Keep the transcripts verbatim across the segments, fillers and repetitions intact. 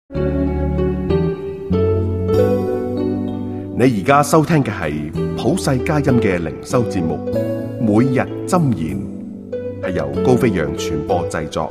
你而家收聽嘅係普世佳音嘅靈修節目，每日箴言，係由高飛揚傳播製作。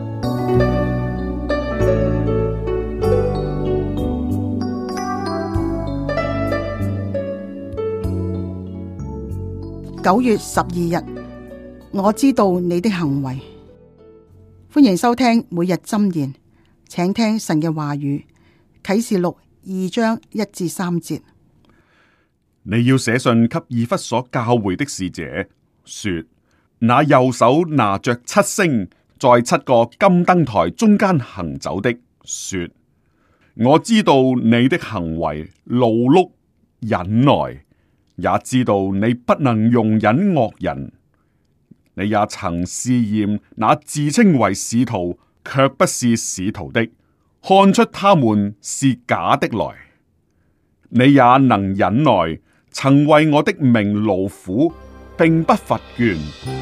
九月十二日，我知道你的行為。歡迎收聽每日箴言，請聽神嘅話語。啟示錄二章一至三節。 你要寫信給以弗所教會的使者，說：那右手拿着七星，在七個金燈台中間行走的，說：我知道你的行為勞碌忍耐，也知道你不能容忍惡人。你也曾試驗那自稱為使徒卻不是使徒的，看出他們是假的來。你也能忍耐，曾為我的名勞苦，並不乏倦。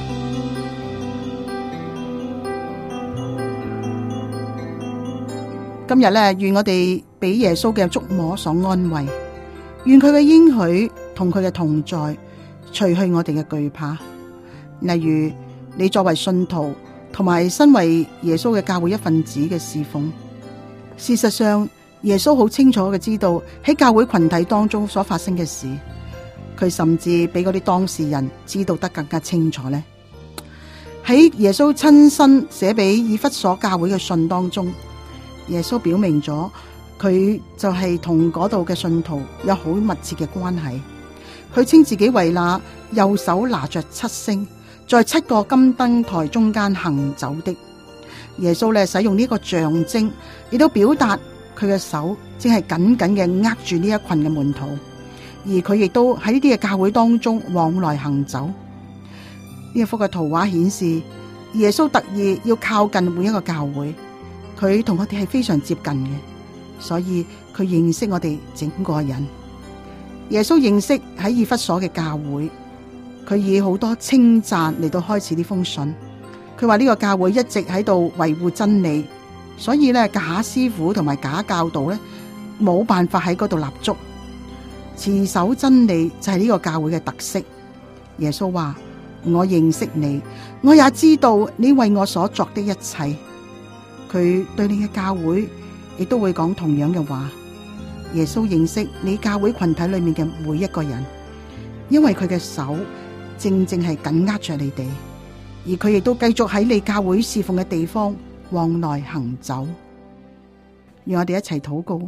今日呢，願我哋俾耶穌嘅觸摸所安慰，願佢嘅應許同佢嘅同在，除去我哋嘅懼怕。例如，你作為信徒同埋身為耶穌嘅教會一份子嘅侍奉，事實上耶穌好清楚嘅知道喺教會群體當中所發生嘅事，佢甚至比嗰啲當事人知道得更加清楚呢。喺耶穌親身寫俾以弗所教會嘅信當中，耶穌表明咗佢就係同嗰度嘅信徒有好密切嘅關係。佢稱自己為那右手拿着七星，在七個金燈台中間行走的。耶穌咧使用呢個象徵，亦都表達佢嘅手正係緊緊嘅握住呢一群嘅門徒，而佢亦都喺呢啲嘅教會當中往來行走。呢一幅嘅圖畫顯示，耶穌特意要靠近每一個教會，佢同我哋係非常接近嘅，所以佢認識我哋整個人。耶穌認識喺以弗所嘅教會，佢以好多稱讚嚟到開始呢封信。佢話呢個教會一直喺度維護真理，所以咧假師傅同埋假教導咧冇辦法喺嗰度立足。持守真理就係呢個教會嘅特色。耶穌話：我認識你，我也知道你為我所作的一切。佢對你嘅教會亦都會講同樣嘅話。耶穌認識你教會群體裏面嘅每一個人，因為佢嘅手正正係緊握着你哋，而佢亦都繼續喺你教會侍奉嘅地方往來行走。讓我哋一齊禱告。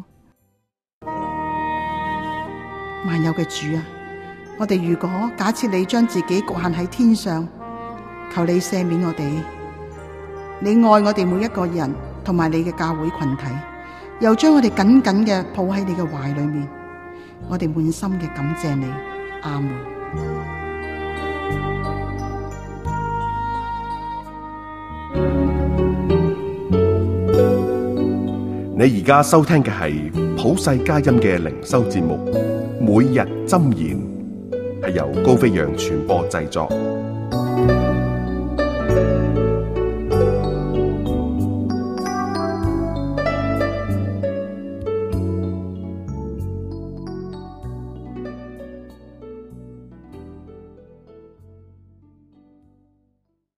萬有嘅主啊，我哋如果假設你將自己局限喺天上，求你赦免我哋。你愛我哋每一個人，同埋你嘅教會群體，又將我哋緊緊嘅抱喺你嘅懷裏面，我哋滿心嘅感謝你。阿門。 你而家收聽嘅係普世佳音嘅靈修節目，每日箴言，係由高飛揚傳播製作。